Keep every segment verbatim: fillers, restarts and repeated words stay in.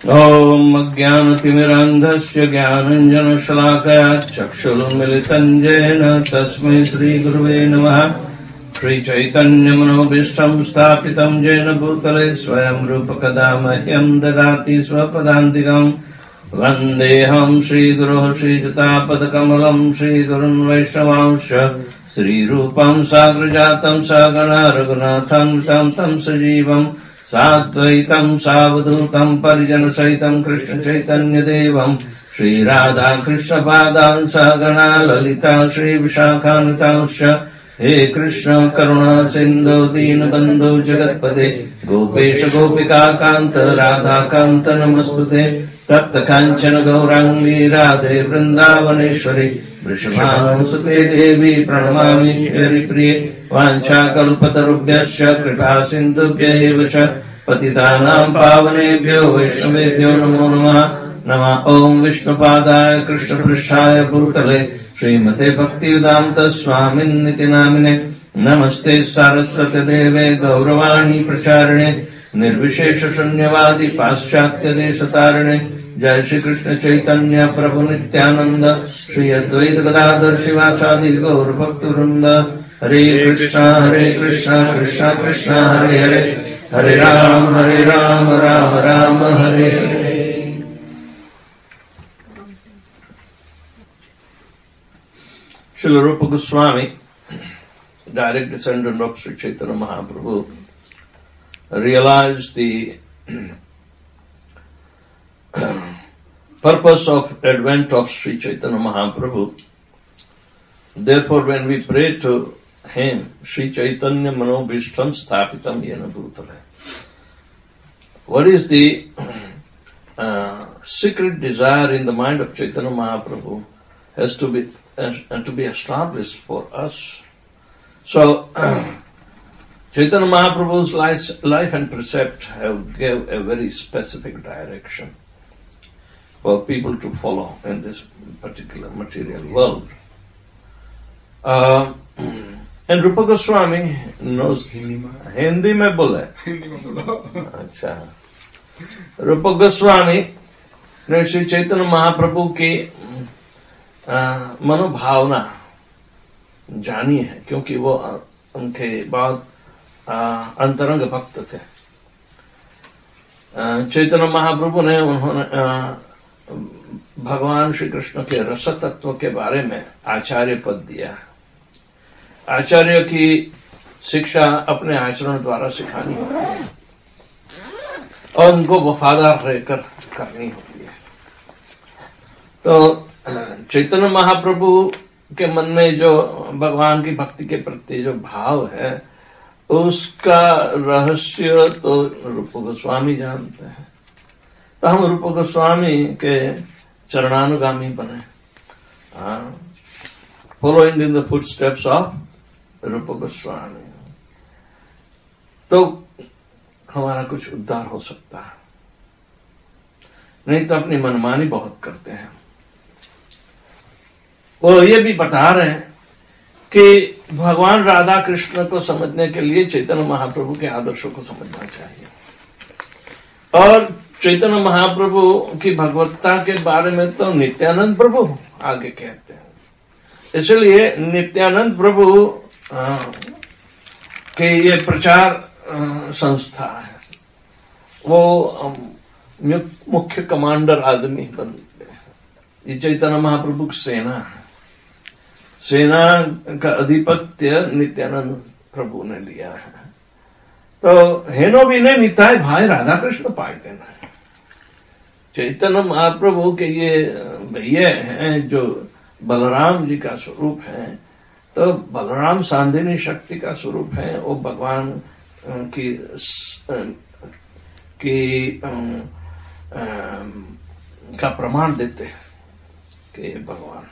ओम अज्ञानतिमिरान्धस्य ज्ञानाञ्जनशलाकया चक्षुरुन्मिलितं येन तस्मै श्रीगुरुवे नमः। श्रीचैतन्यमनोभीष्टं स्थापितं येन भूतले स्वयं रूपकदा मह्यं ददाति स्वपदान्तिकम्। वन्देऽहं श्रीगुरोः श्रीयुतापदकमलं श्रीगुरुन् वैष्णवांश्च श्रीरूपं साग्रजातं सगणा रघुनाथान्वितं तं सजीवम् साद्वैतं सावधूतं परिजनसहितं कृष्णचैतन्यदेवं श्रीराधाकृष्णपादान् सगणा ललिता श्रीविशाखान्वितांश्च। हे कृष्ण करुणा सिन्धो दीनबन्धो जगत्पते गोपेश गोपिकान्त राधाकान्त नमस्तुते। तप्त काञ्चन गौराङ्गी राधे वृन्दावनेश्वरी वृषभानुसुते देवी प्रणमामि हरिप्रिये। वाञ्छाकल्पतरुभ्यश्च कृपा सिन्धुभ्यैव च पतितानां पावनेभ्यो वैष्णवेभ्यो नमो नमः। नमः ओम विष्णुपादाय कृष्णपृष्ठाय भूतले श्रीमते भक्तिवेदान्त स्वामिन्निति नामिने। नमस्ते सारस्वती देवे गौरवाणी प्रचारिणे निर्विशेष शून्यवादी पाश्चात्य देशतारिणे। जय श्री कृष्ण चैतन्य प्रभु नित्यानंद श्री अद्वैत गदाधर शिवासादि गौर भक्तवृंद। हरे कृष्णा हरे कृष्णा कृष्णा कृष्णा हरे हरे हरे राम हरे Ram Ram Ram Hare Hare. Srila Rupa Goswami, direct descendant of Sri Chaitanya Mahaprabhu, realized the purpose of advent of Sri Chaitanya Mahaprabhu. Therefore, when we pray to him, Sri Chaitanya Manobhishtam Sthapitam Yena Bhutale. What is the uh, secret desire in the mind of Chaitanya Mahaprabhu has to be and to be established for us. So, Chaitanya Mahaprabhu's life, life and precept have gave a very specific direction for people to follow in this particular material world. Uh, and Rupa Goswami knows Hindi mein bole. Acha. Rupa Goswami ने श्री चैतन्य महाप्रभु की मनोभावना जानी है, क्योंकि वो उनके बहुत अंतरंग भक्त थे। चैतन्य महाप्रभु ने उन्होंने भगवान श्री कृष्ण के रस तत्व के बारे में आचार्य पद दिया। आचार्य की शिक्षा अपने आचरण द्वारा सिखानी होती है और उनको वफादार रहकर करनी होती है। तो चैतन्य महाप्रभु के मन में जो भगवान की भक्ति के प्रति जो भाव है, उसका रहस्य तो रूप गोस्वामी जानते हैं। तो हम रूप गोस्वामी के चरणानुगामी बने, following in the footsteps of Rupa Goswami, तो हमारा कुछ उद्धार हो सकता है। नहीं तो अपनी मनमानी बहुत करते हैं। वो ये भी बता रहे हैं कि भगवान राधा कृष्ण को समझने के लिए चैतन्य महाप्रभु के आदर्शों को समझना चाहिए। और चैतन्य महाप्रभु की भगवत्ता के बारे में तो नित्यानंद प्रभु आगे कहते हैं। इसलिए नित्यानंद प्रभु के ये प्रचार संस्था है, वो मुख्य कमांडर आदमी बनते हैं। ये चैतन्य महाप्रभु की सेना है। सेना का अधिपत्य नित्यानंद प्रभु ने लिया है। तो हेनो भी ने निताय भाई राधा कृष्ण पाए देना है। चैतन्य महाप्रभु के ये भैया हैं जो बलराम जी का स्वरूप है। तो बलराम सांधिनी शक्ति का स्वरूप है। वो भगवान की की का प्रमाण देते हैं कि भगवान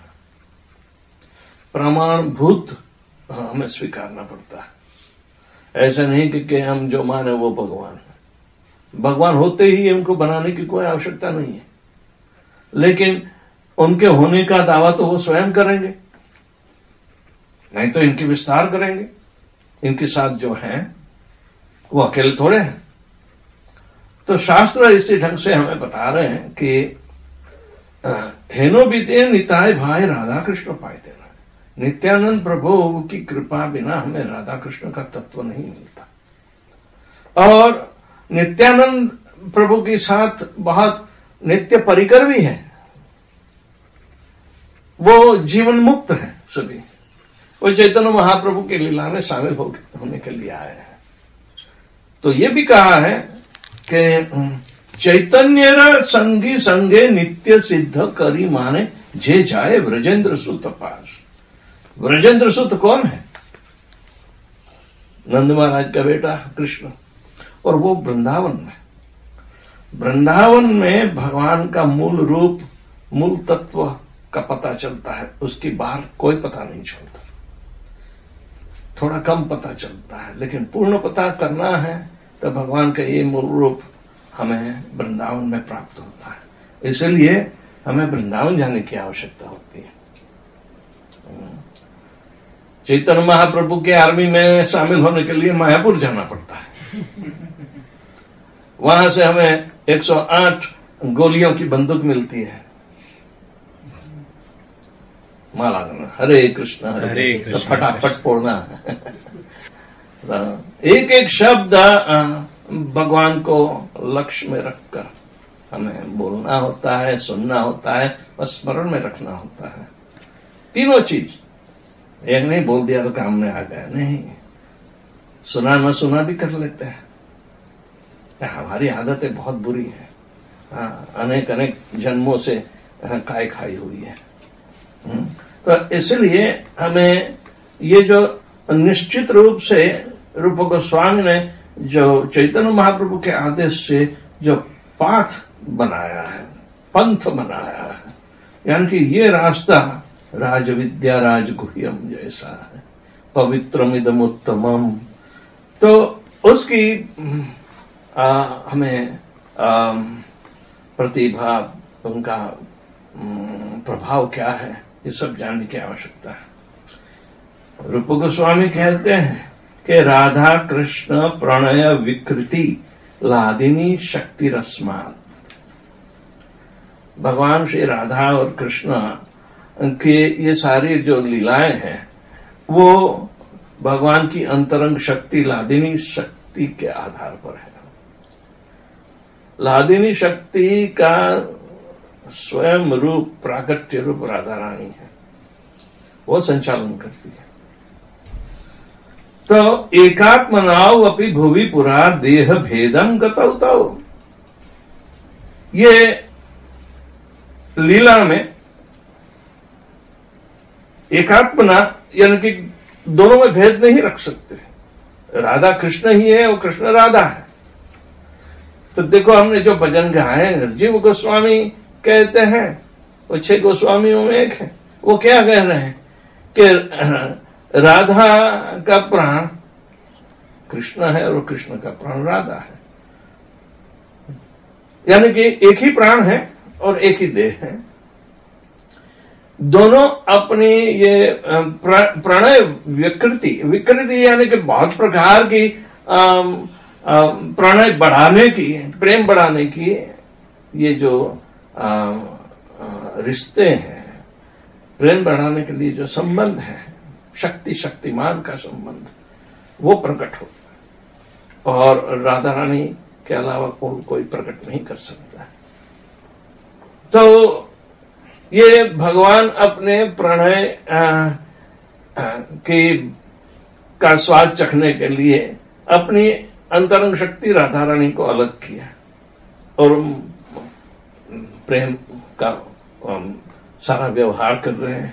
प्रमाणभूत हमें स्वीकारना पड़ता है। ऐसा नहीं कि, कि हम जो माने वो भगवान है। भगवान होते ही उनको बनाने की कोई आवश्यकता नहीं है, लेकिन उनके होने का दावा तो वो स्वयं करेंगे, नहीं तो इनकी विस्तार करेंगे। इनके साथ जो हैं वो अकेले थोड़े हैं। तो शास्त्र इसी ढंग से हमें बता रहे हैं कि हेनो बीते निताय भाई राधा कृष्ण पाए ना, नित्यानंद प्रभु की कृपा बिना हमें राधा कृष्ण का तत्व नहीं मिलता। और नित्यानंद प्रभु के साथ बहुत नित्य परिकर भी है, वो जीवन मुक्त है सभी, वो चैतन्य महाप्रभु के लीला में शामिल होने के लिए आए हैं। तो ये भी कहा है कि चैतन्य संगी संगे नित्य सिद्ध करी माने जे जाए ब्रजेंद्र सुत पास। ब्रजेंद्र सुत कौन है? नंद महाराज का बेटा कृष्ण, और वो वृंदावन में, वृंदावन में भगवान का मूल रूप, मूल तत्व का पता चलता है, उसकी बाहर कोई पता नहीं चलता, थोड़ा कम पता चलता है। लेकिन पूर्ण पता करना है तो भगवान का ये मूल रूप हमें वृंदावन में प्राप्त होता है। इसलिए हमें वृंदावन जाने की आवश्यकता होती है। चैतन्य महाप्रभु के आर्मी में शामिल होने के लिए मायापुर जाना पड़ता है। वहां से हमें एक सौ आठ गोलियों की बंदूक मिलती है, माला करना हरे कृष्ण हरे कृष्ण, फटाफट फोड़ना। एक एक शब्द भगवान को लक्ष्य में रखकर हमें बोलना होता है, सुनना होता है और स्मरण में रखना होता है। तीनों चीज, एक नहीं बोल दिया तो काम में आ गया, नहीं, सुना न सुना भी कर लेते हैं। हमारी आदतें बहुत बुरी है, अनेक अनेक जन्मों से काय खाई हुई है। तो इसलिए हमें ये जो निश्चित रूप से रूप गोस्वामी ने जो चैतन्य महाप्रभु के आदेश से जो पाथ बनाया है, पंथ बनाया है, यानी कि ये रास्ता राज विद्या राज गुह्यम जैसा है, पवित्रमिदम उत्तमम, तो उसकी आ, हमें आ, प्रतिभा, उनका प्रभाव क्या है, ये सब जानने की आवश्यकता है। रूप गोस्वामी कहते हैं कि राधा कृष्ण प्रणय विकृति लादिनी शक्ति रस्मात। भगवान श्री राधा और कृष्ण के ये सारी जो लीलाएं हैं वो भगवान की अंतरंग शक्ति लादिनी शक्ति के आधार पर है। लादिनी शक्ति का स्वयं रूप, प्राकट्य रूप राधा रानी है, वो संचालन करती है। तो एकात्मनाव अपि भुवि पुरा देह भेदम गतौ तौ, ये लीला में एकात्मना यानी कि दोनों में भेद नहीं रख सकते। राधा कृष्ण ही है और कृष्ण राधा है। तो देखो हमने जो भजन गाए, जीव गोस्वामी कहते हैं, वो छह गोस्वामियों में एक है, वो क्या कह रहे हैं कि राधा का प्राण कृष्ण है और कृष्ण का प्राण राधा है, यानी कि एक ही प्राण है और एक ही देह है। दोनों अपनी ये प्रणय विकृति, विकृति यानी कि बहुत प्रकार की प्रणय बढ़ाने की, प्रेम बढ़ाने की, ये जो रिश्ते हैं, प्रेम बढ़ाने के लिए जो संबंध है, शक्ति शक्तिमान का संबंध, वो प्रकट होता है और राधा रानी के अलावा को, कोई प्रकट नहीं कर सकता। तो ये भगवान अपने प्रणय के का स्वाद चखने के लिए अपनी अंतरंग शक्ति राधा रानी को अलग किया और प्रेम का सारा व्यवहार कर रहे हैं।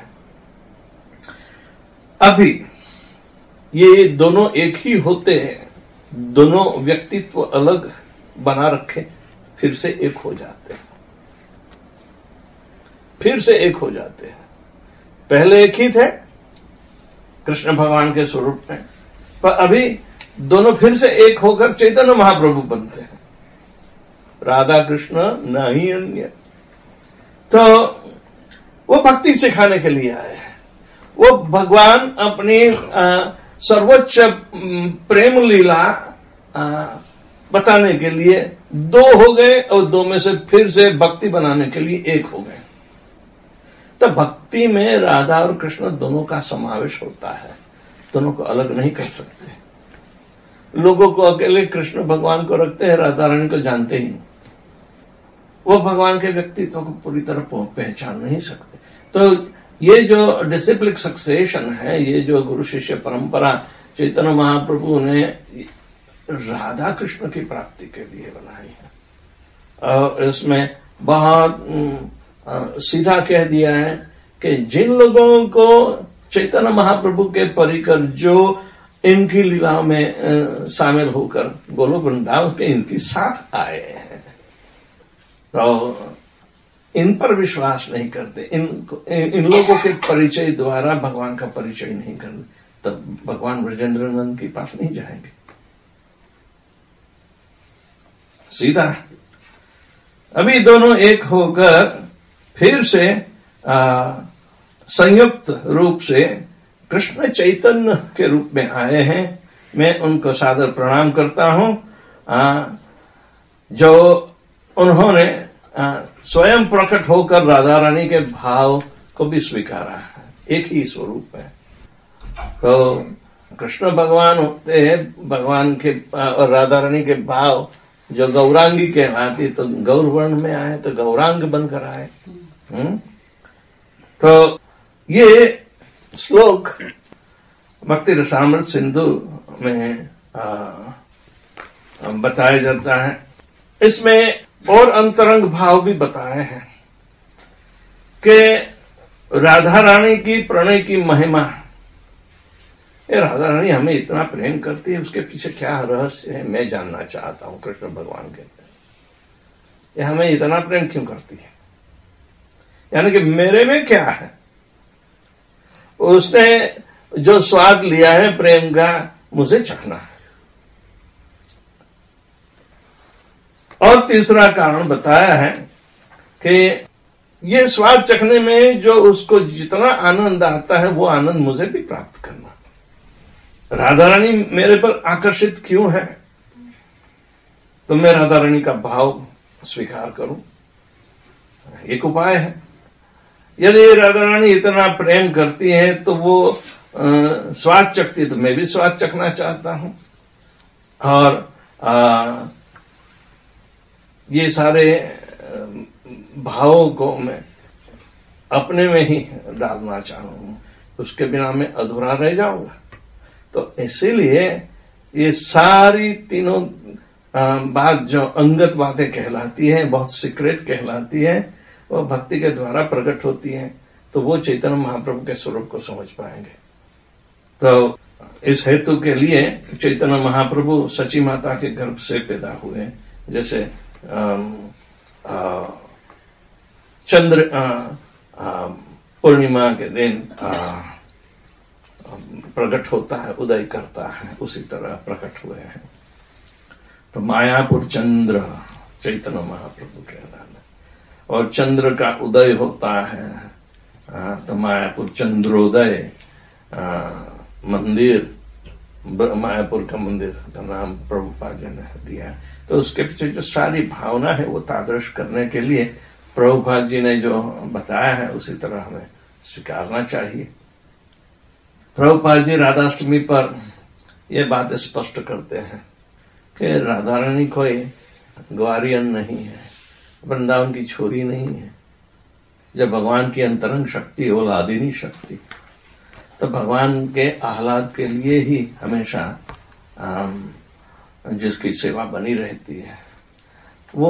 अभी ये दोनों एक ही होते हैं, दोनों व्यक्तित्व अलग बना रखे, फिर से एक हो जाते हैं, फिर से एक हो जाते हैं। पहले एक ही थे कृष्ण भगवान के स्वरूप में, पर अभी दोनों फिर से एक होकर चैतन्य महाप्रभु बनते हैं, राधा कृष्ण नहीं अन्य। तो वो भक्ति सिखाने के लिए आए हैं, वो भगवान अपनी सर्वोच्च प्रेम लीला आ, बताने के लिए दो हो गए और दो में से फिर से भक्ति बनाने के लिए एक हो गए। तो भक्ति में राधा और कृष्ण दोनों का समावेश होता है, दोनों को अलग नहीं कर सकते। लोगों को अकेले कृष्ण भगवान को रखते हैं, राधा रानी को जानते ही नहीं, वो भगवान के व्यक्तित्व को पूरी तरह पहचान नहीं सकते। तो ये जो डिसिप्लिक सक्सेशन है, ये जो गुरु शिष्य परंपरा चैतन्य महाप्रभु ने राधा कृष्ण की प्राप्ति के लिए बनाई है। और इसमें बहुत सीधा कह दिया है कि जिन लोगों को चैतन्य महाप्रभु के परिकर जो इनकी लीलाओं में शामिल होकर गोलोक वृंदावन के इनके साथ आए हैं, तो इन पर विश्वास नहीं करते, इन इन लोगों के परिचय द्वारा भगवान का परिचय नहीं करते, तब भगवान ब्रजेंद्र नंद के पास नहीं जाएंगे। सीधा अभी दोनों एक होकर फिर से आ, संयुक्त रूप से कृष्ण चैतन्य के रूप में आए हैं। मैं उनको सादर प्रणाम करता हूं, आ, जो उन्होंने आ, स्वयं प्रकट होकर राधा रानी के भाव को भी स्वीकारा है, एक ही स्वरूप है। तो कृष्ण भगवान होते हैं, भगवान के और राधा रानी के भाव जो गौरांगी कहलाती, तो गौर वर्ण में आए तो गौरांग बनकर आए। हुँ? तो ये श्लोक भक्ति रसामृत सिंधु में आ, बताया जाता है। इसमें और अंतरंग भाव भी बताए हैं कि राधा रानी की प्रणय की महिमा, ये राधा रानी हमें इतना प्रेम करती है, उसके पीछे क्या रहस्य है मैं जानना चाहता हूं। कृष्ण भगवान के ये हमें इतना प्रेम क्यों करती है, यानी कि मेरे में क्या है, उसने जो स्वाद लिया है प्रेम का मुझे चखना है। और तीसरा कारण बताया है कि ये स्वाद चखने में जो उसको जितना आनंद आता है वो आनंद मुझे भी प्राप्त करना। राधा रानी मेरे पर आकर्षित क्यों है, तो मैं राधा रानी का भाव स्वीकार करूं, एक उपाय है। यदि राधा रानी इतना प्रेम करती है तो वो आ, स्वाद चखती है, तो मैं भी स्वाद चखना चाहता हूं। और आ, ये सारे भावों को मैं अपने में ही डालना चाहूंगा, उसके बिना मैं अधूरा रह जाऊंगा। तो इसीलिए ये सारी तीनों बात जो अंगत बातें कहलाती है, बहुत सीक्रेट कहलाती है, वो भक्ति के द्वारा प्रकट होती है, तो वो चैतन्य महाप्रभु के स्वरूप को समझ पाएंगे। तो इस हेतु के लिए चैतन्य महाप्रभु सची माता के गर्भ से पैदा हुए, जैसे चंद्र पूर्णिमा के दिन प्रकट होता है, उदय करता है, उसी तरह प्रकट हुए हैं। तो मायापुर चंद्र चैतन्य महाप्रभु के नाम, और चंद्र का उदय होता है आ, तो मायापुर चंद्रोदय मंदिर, मायापुर का मंदिर का नाम प्रभुपाद जी ने दिया। तो उसके पीछे जो सारी भावना है वो तादृश करने के लिए प्रभुपाद जी ने जो बताया है उसी तरह हमें स्वीकारना चाहिए। प्रभुपाद जी राधाष्टमी पर यह बात स्पष्ट करते हैं कि राधा रानी कोई ग्वारियन नहीं है, वृंदावन की छोरी नहीं है। जब भगवान की अंतरंग शक्ति वो लादिनी शक्ति, तो भगवान के आह्लाद के लिए ही हमेशा जिसकी सेवा बनी रहती है, वो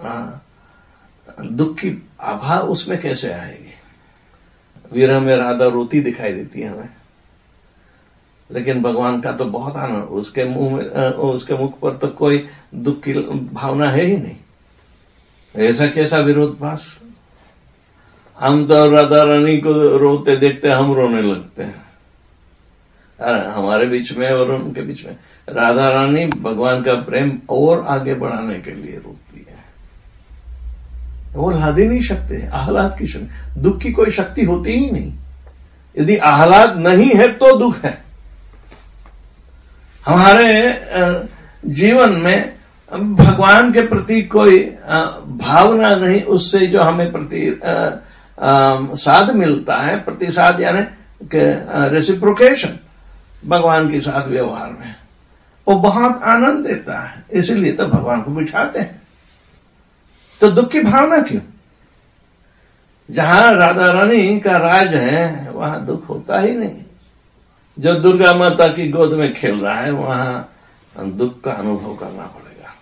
दुख की आभा उसमें कैसे आएगी। वीरह में राधा रोती दिखाई देती है हमें, लेकिन भगवान का तो बहुत आनंद, उसके मुंह में, उसके मुख पर तो कोई दुख की भावना है ही नहीं। ऐसा कैसा विरोधाभास। हम तो राधा रानी को रोते देखते हम रोने लगते हैं। अरे हमारे बीच में और उनके बीच में राधा रानी भगवान का प्रेम और आगे बढ़ाने के लिए रोती है। वो लादिनी शक्ति है, आह्लाद की शक्ति। दुख की कोई शक्ति होती ही नहीं। यदि आह्लाद नहीं है तो दुख है। हमारे जीवन में भगवान के प्रति कोई भावना नहीं, उससे जो हमें प्रति साध मिलता है, प्रतिसाद यानी रेसिप्रोकेशन भगवान के साथ व्यवहार में, वो बहुत आनंद देता है। इसीलिए तो भगवान को बिठाते हैं। तो दुख की भावना क्यों? जहां राधा रानी का राज है वहां दुख होता ही नहीं। जो दुर्गा माता की गोद में खेल रहा है वहां दुख का अनुभव करना पड़ेगा।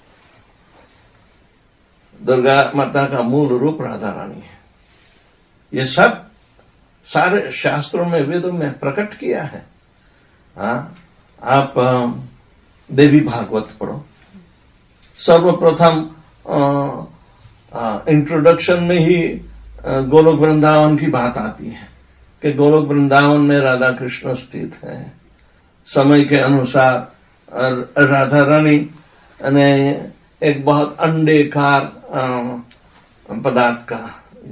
दुर्गा माता का मूल रूप राधा रानी है। ये सब सारे शास्त्रों में, वेदों में प्रकट किया है। हाँ, आप देवी भागवत पढ़ो। सर्वप्रथम इंट्रोडक्शन में ही गोलोक वृंदावन की बात आती है कि गोलोक वृंदावन में राधा कृष्ण स्थित है। समय के अनुसार राधा रानी ने एक बहुत अंडेकार पदार्थ का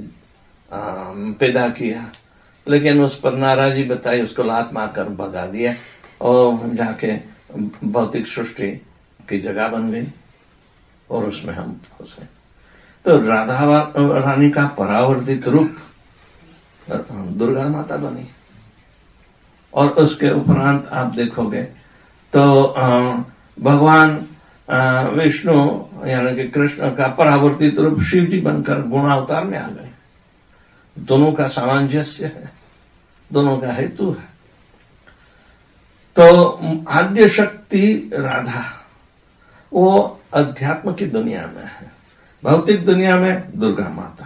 पैदा किया, लेकिन उस पर नाराजी बताई, उसको लात मारकर भगा दिया और जाके भौतिक सृष्टि की जगह बन गई और उसमें हम फंसे। तो राधा रानी का परावर्तित रूप दुर्गा माता बनी। और उसके उपरांत आप देखोगे तो भगवान विष्णु यानी कि कृष्ण का परावर्तित रूप शिव जी बनकर गुणावतार में आ गए। दोनों का सामंजस्य है, दोनों का हेतु है। तो आद्य शक्ति राधा वो अध्यात्म की दुनिया में है, भौतिक दुनिया में दुर्गा माता।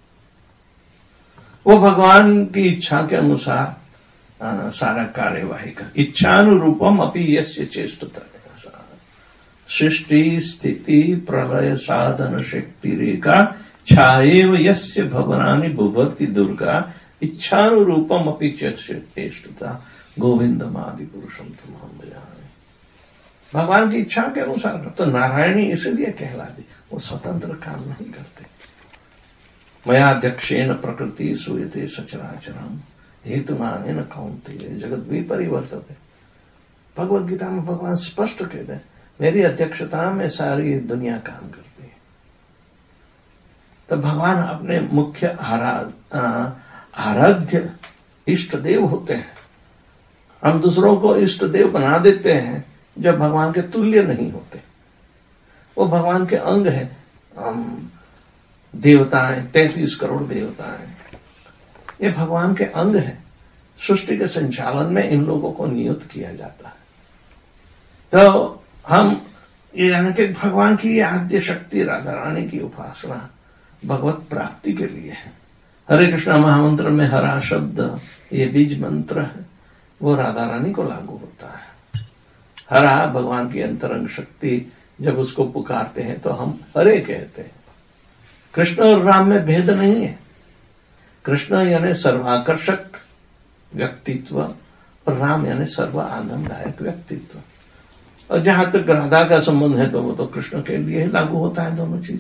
वो भगवान की इच्छा के अनुसार आ, सारा कार्यवाही कर। इच्छानुरूपम अपि यस्य चेष्टता, सृष्टि स्थिति प्रलय साधन शक्ति रेखा छाएव यस्य भवनानि भुवति दुर्गा इच्छानुरूपम अपि चेष्टता गोविंदम आदि पुरुषम तमहं भजामि। भगवान की इच्छा के अनुसार। तो नारायणी इसलिए कहलाती, वो स्वतंत्र काम नहीं करते। मयाध्यक्षेण प्रकृति सूयते सचराचरम हेतुमानेन कौन्तेय जगत विपरिवर्तते। भगवद गीता में भगवान स्पष्ट कहते हैं, मेरी अध्यक्षता में सारी दुनिया काम करती है। तो भगवान अपने मुख्य आराध्य इष्ट देव होते हैं। हम दूसरों को इष्ट देव बना देते हैं जब भगवान के तुल्य नहीं होते। वो भगवान के अंग है। देवताएं, तैंतीस करोड़ देवताएं, ये भगवान के अंग है। सृष्टि के संचालन में इन लोगों को नियुक्त किया जाता है। तो हम ये यानी कि भगवान की आद्य शक्ति राधा रानी की उपासना भगवत प्राप्ति के लिए है। हरे कृष्णा महामंत्र में हरा शब्द ये बीज मंत्र है, वो राधा रानी को लागू होता है। हरा भगवान की अंतरंग शक्ति, जब उसको पुकारते हैं तो हम हरे कहते हैं। कृष्ण और राम में भेद नहीं है। कृष्ण यानी सर्वाकर्षक व्यक्तित्व और राम यानी सर्व आनंददायक व्यक्तित्व। और जहां तक राधा का संबंध है तो वो तो कृष्ण के लिए ही लागू होता है दोनों चीज।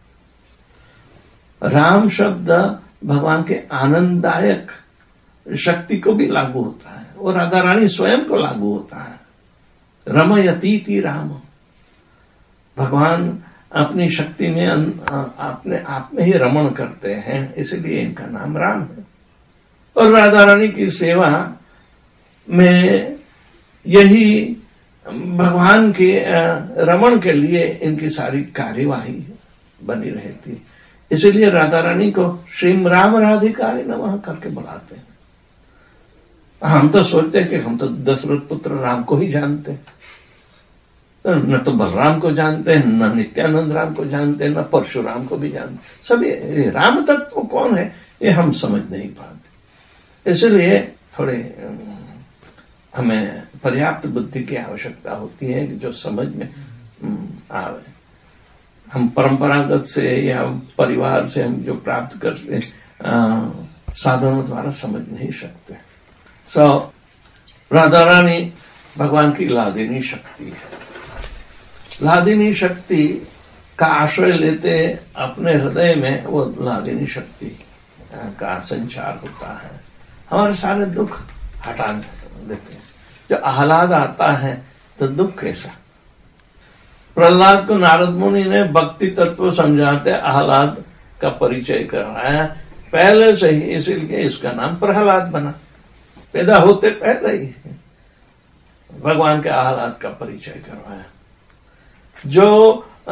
राम शब्द भगवान के आनंददायक शक्ति को भी लागू होता है, और राधा रानी स्वयं को लागू होता है। रमयतीति राम, भगवान अपनी शक्ति में अपने आप में ही रमण करते हैं, इसलिए इनका नाम राम है। और राधा रानी की सेवा में यही भगवान के रमण के लिए इनकी सारी कार्यवाही बनी रहती, इसलिए राधा रानी को श्रीम राम राधिकारि नमः करके बुलाते हैं। हम तो सोचते हैं कि हम तो दशरथ पुत्र राम को ही जानते हैं, न तो बलराम को जानते हैं, न नित्यानंद राम को जानते हैं, न परशुराम को भी जानते। सभी राम तत्व कौन है ये हम समझ नहीं पाते। इसलिए थोड़े हमें पर्याप्त बुद्धि की आवश्यकता होती है जो समझ में आवे। हम परंपरागत से या परिवार से हम जो प्राप्त करते साधनों द्वारा समझ नहीं सकते। सो राधा रानी भगवान की लादिनी शक्ति है। लादिनी शक्ति का आश्रय लेते अपने हृदय में वो लादिनी शक्ति का संचार होता है। हमारे सारे दुख हटा देते हैं। जब आह्लाद आता है तो दुख कैसा, प्रहलाद को नारद मुनि ने भक्ति तत्व समझाते आह्लाद का परिचय कराया पहले से ही, इसीलिए इसका नाम प्रहलाद बना। पैदा होते पहले ही भगवान के आह्लाद का परिचय करवाया, जो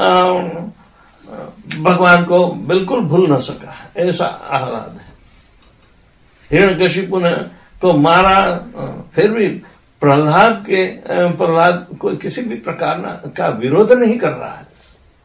भगवान को बिल्कुल भूल न सका, ऐसा आह्लाद है। हिरण्यकशिपु ने को मारा, फिर भी प्रहलाद के प्रहलाद कोई किसी भी प्रकार का विरोध नहीं कर रहा है।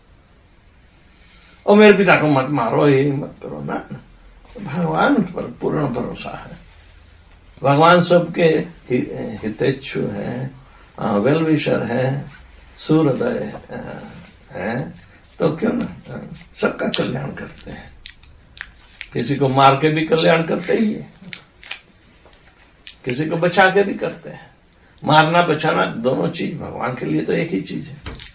और मेरे पिता को मत मारो, ये मत करो ना, भगवान पर पूर्ण भरोसा है। भगवान सबके हितेच्छु है, वेल विशर है, सूर्योदय है, तो क्यों ना सबका कल्याण करते हैं। किसी को मार के भी कल्याण करते ही है, किसी को बचा के भी करते हैं। मारना बचाना दोनों चीज भगवान के लिए तो एक ही चीज है,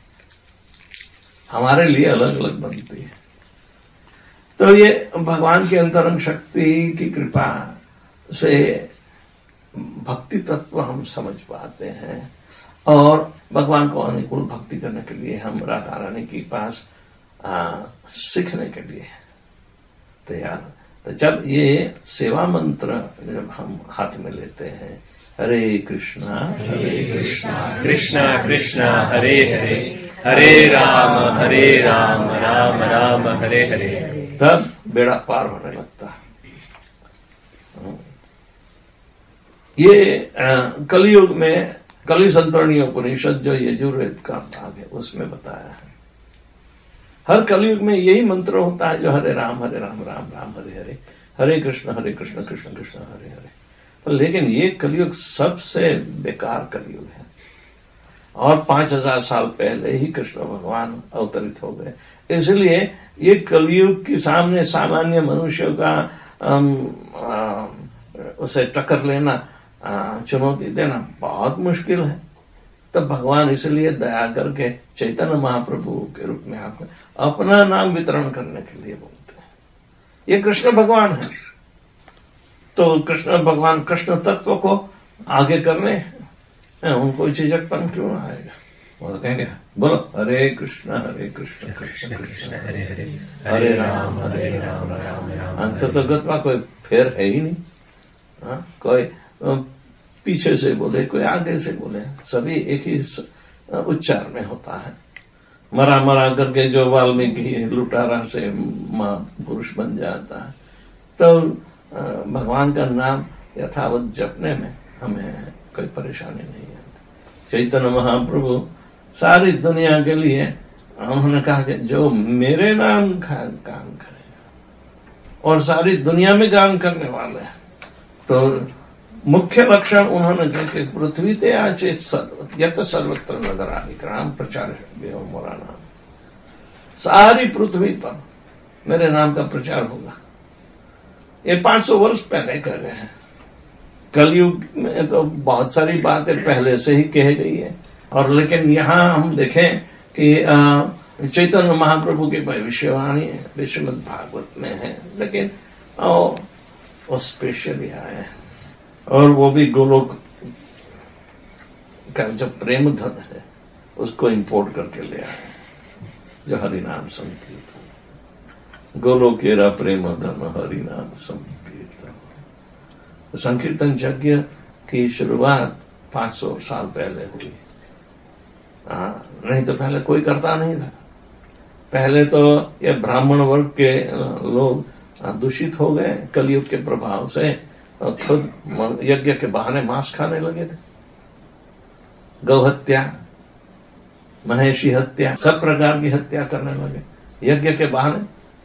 हमारे लिए अलग अलग बनती है। तो ये भगवान की अंतरंग शक्ति की कृपा से भक्ति तत्व हम समझ पाते हैं, और भगवान को अनुकूल भक्ति करने के लिए हम राधा रानी के पास आ, सीखने के लिए तैयार। तो जब ये सेवा मंत्र जब हम हाथ में लेते हैं, हरे कृष्णा हरे कृष्णा कृष्णा कृष्णा हरे हरे, हरे राम हरे राम राम राम हरे हरे, तब बेड़ा पार होने लगता है। ये कलयुग में कलि संतरणी उपनिषद जो यजुर्वेद का भाग है उसमें बताया है। हर कलयुग में यही मंत्र होता है जो हरे राम हरे राम राम राम हरे हरे, हरे कृष्ण हरे कृष्ण कृष्ण कृष्ण हरे हरे। तो लेकिन ये कलयुग सबसे बेकार कलयुग है, और पांच हजार साल पहले ही कृष्ण भगवान अवतरित हो गए। इसलिए ये कलयुग के सामने सामान्य मनुष्यों का आम, आ, उसे टक्कर लेना, चुनौती देना बहुत मुश्किल है। तब भगवान इसलिए दया करके चैतन्य महाप्रभु के रूप में आकर अपना नाम वितरण करने के लिए बोलते हैं। ये कृष्ण भगवान है, तो कृष्ण भगवान कृष्ण तत्व को आगे करने उनको झिझकपन क्यों आएगा? वो तो कहेंगे बोलो हरे कृष्ण हरे कृष्ण कृष्ण कृष्ण हरे हरे, हरे राम हरे राम राम राम। अंत तो गत्वा कोई फेर है ही नहीं। हाँ, कोई पीछे से बोले, कोई आगे से बोले, सभी एक ही उच्चार में होता है। मरा मरा करके जो वाल्मीकि लुटारा से मां पुरुष बन जाता है, तो भगवान का नाम यथावत जपने में हमें कोई परेशानी नहीं आती। चैतन्य महाप्रभु सारी दुनिया के लिए उन्होंने कहा कि जो मेरे नाम का गान करेगा, और सारी दुनिया में गान करने वाले हैं। तो मुख्य लक्षण उन्होंने कहा पृथ्वी ते आचे यत सर्वत्र नगर आदिक्राम प्रचार मोरा नाम, सारी पृथ्वी पर मेरे नाम का प्रचार होगा। ये पांच सौ वर्ष पहले कह रहे हैं। कलयुग में तो बहुत सारी बातें पहले से ही कह गई है, और लेकिन यहाँ हम देखें कि चैतन्य महाप्रभु की भविष्यवाणी श्रीमद् भागवत में है, लेकिन वो स्पेशली आए हैं, और वो भी गोलोक का जो प्रेम धन है उसको इंपोर्ट करके ले आए, जो हरिनाम संकीर्तन। गोलोकेरा प्रेम धन हरिनाम संकीर्तन। संकीर्तन यज्ञ की शुरुआत पांच सौ साल पहले हुई। आ, नहीं तो पहले कोई करता नहीं था। पहले तो ये ब्राह्मण वर्ग के लोग दूषित हो गए कलयुग के प्रभाव से, खुद यज्ञ के बहाने मांस खाने लगे थे। गौ हत्या, महेशी हत्या, सब प्रकार की हत्या करने लगे यज्ञ के बहाने।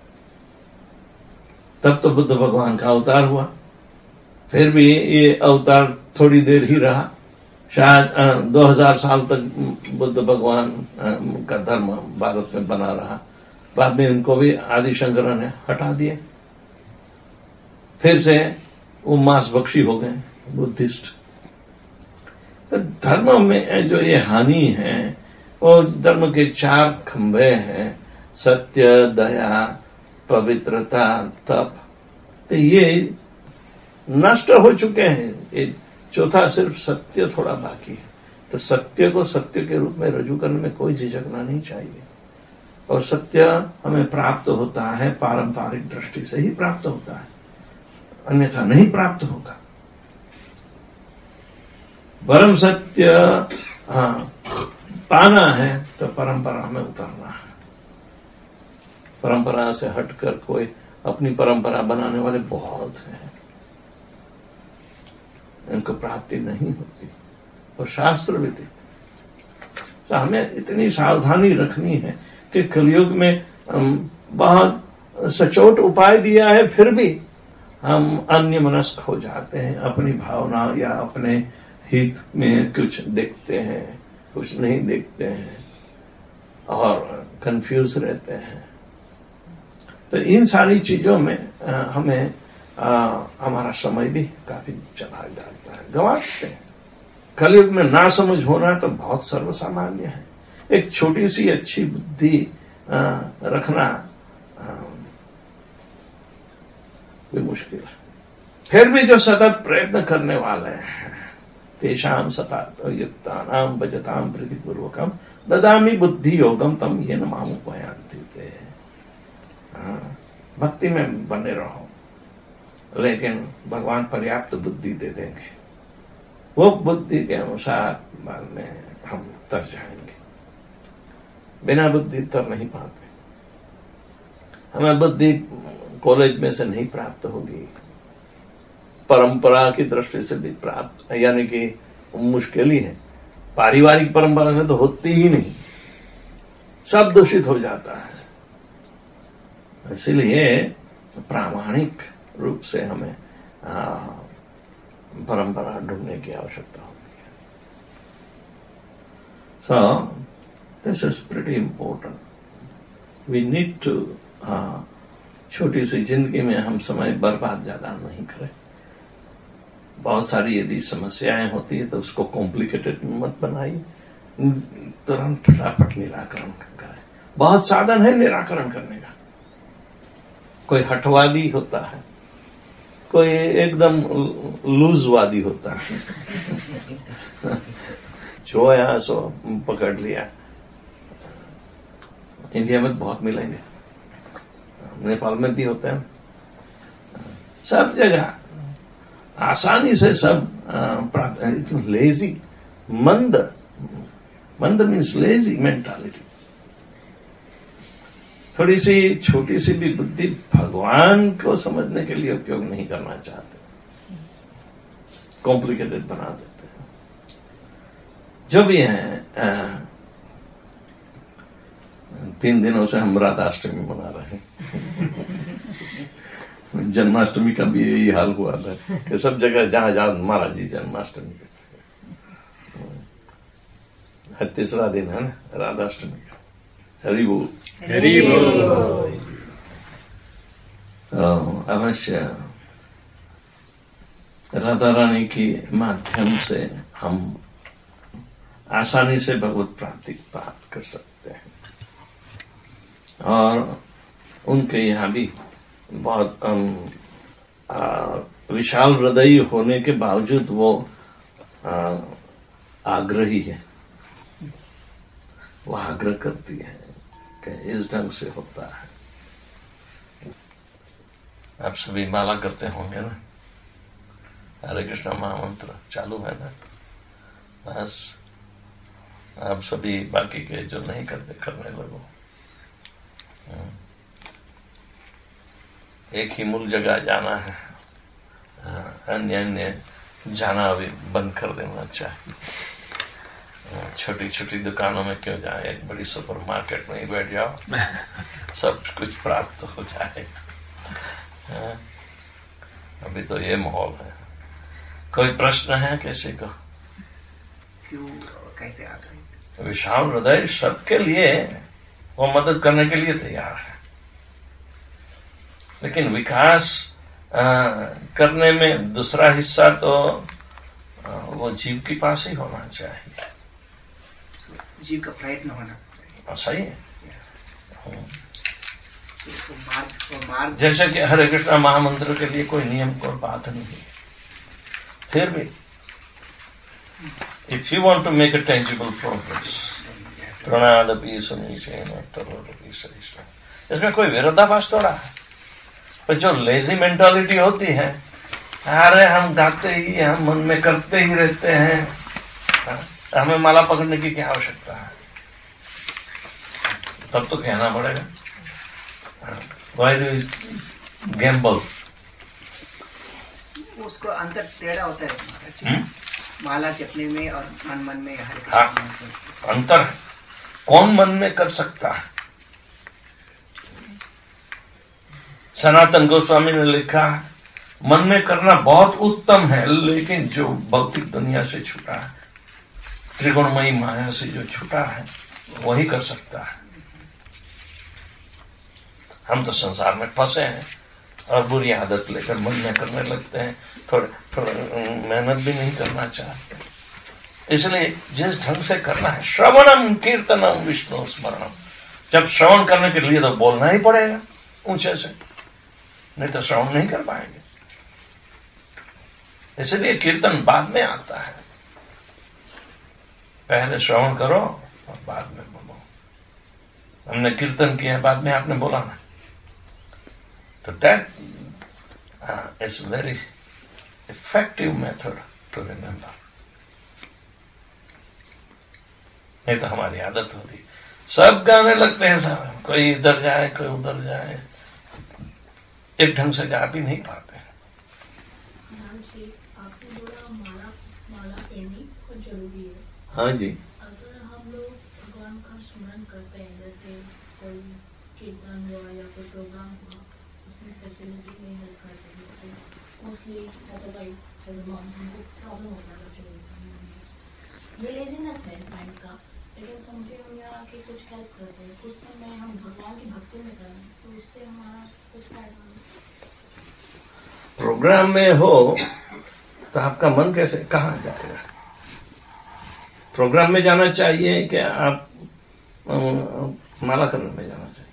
तब तो बुद्ध भगवान का अवतार हुआ। फिर भी ये अवतार थोड़ी देर ही रहा, शायद दो हजार साल तक बुद्ध भगवान का धर्म भारत में बना रहा। बाद में इनको भी आदि शंकर ने हटा दिए, फिर से वो मांस भक्षी हो गए बुद्धिस्ट। तो धर्म में जो ये हानि है, वो धर्म के चार खंभे हैं, सत्य, दया, पवित्रता, तप। तो ये नष्ट हो चुके हैं। ये चौथा सिर्फ सत्य थोड़ा बाकी है। तो सत्य को सत्य के रूप में रजू करने में कोई झिझकना नहीं चाहिए। और सत्य हमें प्राप्त होता है पारंपरिक दृष्टि से ही प्राप्त होता है, अन्यथा नहीं प्राप्त होगा। परम सत्य हाँ पाना है तो परंपरा में उतरना है। परंपरा से हटकर कोई अपनी परंपरा बनाने वाले बहुत हैं, इनको प्राप्ति नहीं होती और शास्त्र विदित। तो हमें इतनी सावधानी रखनी है कि कलयुग में बहुत सचोट उपाय दिया है, फिर भी हम अन्य मनस्क हो जाते हैं, अपनी भावना या अपने हित में कुछ देखते हैं, कुछ नहीं देखते हैं और कंफ्यूज रहते हैं। तो इन सारी चीजों में आ, हमें आ, हमारा समय भी काफी चला जाता है, गंवाते हैं। कलयुग में ना समझ होना तो बहुत सर्वसामान्य है। एक छोटी सी अच्छी बुद्धि आ, रखना आ, भी मुश्किल है। फिर भी जो सतत प्रयत्न करने वाले हैं, तेषाम सतत युक्तानाम भजताम प्रीतिपूर्वकम ददामि बुद्धि योगम तम येन मामुपयान्ति। भक्ति में बने रहो, लेकिन भगवान पर्याप्त बुद्धि दे देंगे। वो बुद्धि के अनुसार बाद में हम तर जाएंगे। बिना बुद्धि तर नहीं पाते। हमें बुद्धि कॉलेज में से नहीं प्राप्त होगी, परंपरा की दृष्टि से भी प्राप्त, यानी कि मुश्किल ही है। पारिवारिक परंपरा से तो होती ही नहीं, सब दूषित हो जाता है। इसलिए प्रामाणिक रूप से हमें परंपरा ढूंढने की आवश्यकता होती है। So this is pretty important. We need to छोटी सी जिंदगी में हम समय बर्बाद ज्यादा नहीं करें। बहुत सारी यदि समस्याएं होती है तो उसको कॉम्प्लिकेटेड मत बनाइए, तुरंत फटाफट निराकरण करें। बहुत साधन है निराकरण करने का। कोई हठवादी होता है, कोई एकदम लूजवादी होता है। जो आया सो पकड़ लिया। इंडिया में बहुत मिलेंगे, नेपाल में भी होते हैं, सब जगह आसानी से सब प्राप्त। लेजी, मंद, मंद मीन्स लेजी मेंटालिटी। थोड़ी सी छोटी सी भी बुद्धि भगवान को समझने के लिए उपयोग नहीं करना चाहते, कॉम्प्लिकेटेड बना देते हैं। जो भी है, तीन दिनों से हम राधाष्टमी मना रहे हैं। जन्माष्टमी का भी यही हाल हुआ था कि सब जगह जहां जहां महाराज जी जन्माष्टमी का तीसरा दिन है ना राधाष्टमी का। हरि बोल, हरि बोल। अवश्य राधा रानी के माध्यम से हम आसानी से भगवत प्राप्ति प्राप्त कर सकते हैं। और उनके यहाँ भी बहुत विशाल हृदय होने के बावजूद वो आ, आग्रही है। वो आग्रह करती है कि इस ढंग से होता है। आप सभी माला करते होंगे ना, हरे कृष्ण महामंत्र चालू है ना। बस आप सभी बाकी के जो नहीं करते करने लगो। एक ही मूल जगह जाना है, अन्य अन्य जाना भी बंद कर देना चाहिए। छोटी छोटी दुकानों में क्यों जाए, एक बड़ी सुपर मार्केट में ही बैठ जाओ, सब कुछ प्राप्त हो जाएगा। अभी तो ये माहौल है। कोई प्रश्न है किसी को? क्यों कैसे आ गए? विशाल हृदय सबके लिए वो मदद करने के लिए तैयार है, लेकिन विकास आ, करने में दूसरा हिस्सा तो आ, वो जीव के पास ही होना चाहिए। जीव का प्रयत्न होना चाहिए। सही है। तो मार्ग, तो मार्ग जैसे कि हरे कृष्ण महामंत्र के लिए कोई नियम कोई बात नहीं है, फिर भी If you want to make a tangible progress, प्रणादपि समीचीन तरोदपि सहिष्णु, इसमें कोई विरोधाभास थोड़ा है। पर जो लेजी मेंटालिटी होती है, अरे हम गाते ही हम मन में करते ही रहते हैं, हमें माला पकड़ने की क्या आवश्यकता है, तब तो कहना पड़ेगा why do you gamble? उसको अंतर टेढ़ा होता है हुँ? माला जपने में और मन मन में हरे हाँ, अंतर है। कौन मन में कर सकता है? सनातन गोस्वामी ने लिखा, मन में करना बहुत उत्तम है, लेकिन जो भौतिक दुनिया से छूटा है, त्रिगुणमयी माया से जो छूटा है, वही कर सकता है। हम तो संसार में फंसे हैं और बुरी आदत लेकर मन में करने लगते हैं, थोड़े थोड़ा मेहनत भी नहीं करना चाहते। इसलिए जिस ढंग से करना है, श्रवणम कीर्तनम विष्णु स्मरणम, जब श्रवण करने के लिए तो बोलना ही पड़ेगा ऊंचे से, नहीं तो श्रवण नहीं कर पाएंगे। इसलिए कीर्तन बाद में आता है, पहले श्रवण करो और बाद में बोलो। हमने कीर्तन किया, बाद में आपने बोला ना, तो that is very effective method to remember. नहीं तो हमारी आदत होती, सब गाने लगते हैं साहब, कोई इधर जाए कोई उधर जाए, एक ढंग से गा भी नहीं पाते। हाँ जी, अगर हम लोग भगवान का स्मरण करते हैं, जैसे कोई कीर्तन हुआ या कोई प्रोग्राम हुआ, उसमें फैसिलिटी में हेल्प करते हैं, तो मोस्टली ऐसा भाई हमको प्रॉब्लम होता है बच्चों को, ये लेजीनेस है माइंड का। लेकिन समझे हम यहाँ के कुछ हेल्प करते हैं, कुछ समय हम भगवान की भक्ति में करें, तो उससे हमारा कुछ फायदा नहीं। प्रोग्राम में हो तो आपका मन कैसे कहाँ जाएगा? प्रोग्राम में जाना चाहिए कि आप माला करने में जाना चाहिए?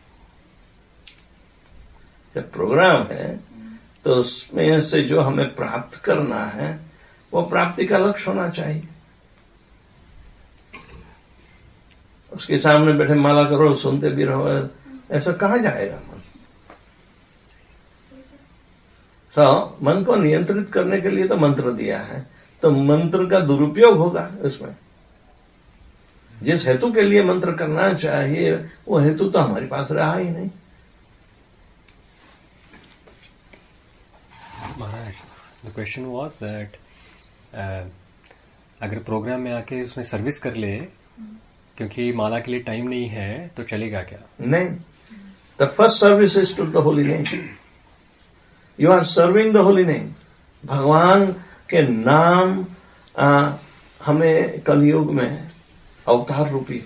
जब प्रोग्राम है तो उसमें से जो हमें प्राप्त करना है वो प्राप्ति का लक्ष्य होना चाहिए। उसके सामने बैठे माला करो, सुनते भी रहो, ऐसा कहाँ जाएगा मन? तो मन को नियंत्रित करने के लिए तो मंत्र दिया है, तो मंत्र का दुरुपयोग होगा इसमें। जिस हेतु के लिए मंत्र करना चाहिए वो हेतु तो हमारे पास रहा ही नहीं। महाराज, द क्वेश्चन वाज दैट अगर प्रोग्राम में आके उसमें सर्विस कर ले, क्योंकि माला के लिए टाइम नहीं है, तो चलेगा क्या? नहीं, the first service is to the holy name. You are serving the holy name. भगवान के नाम आ, हमें कलयुग में अवतार रूपी